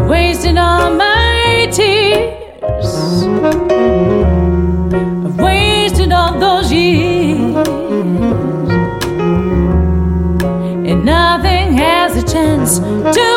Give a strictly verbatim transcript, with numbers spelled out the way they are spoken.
wasting all my tears. I've wasted all those years, and nothing has a chance to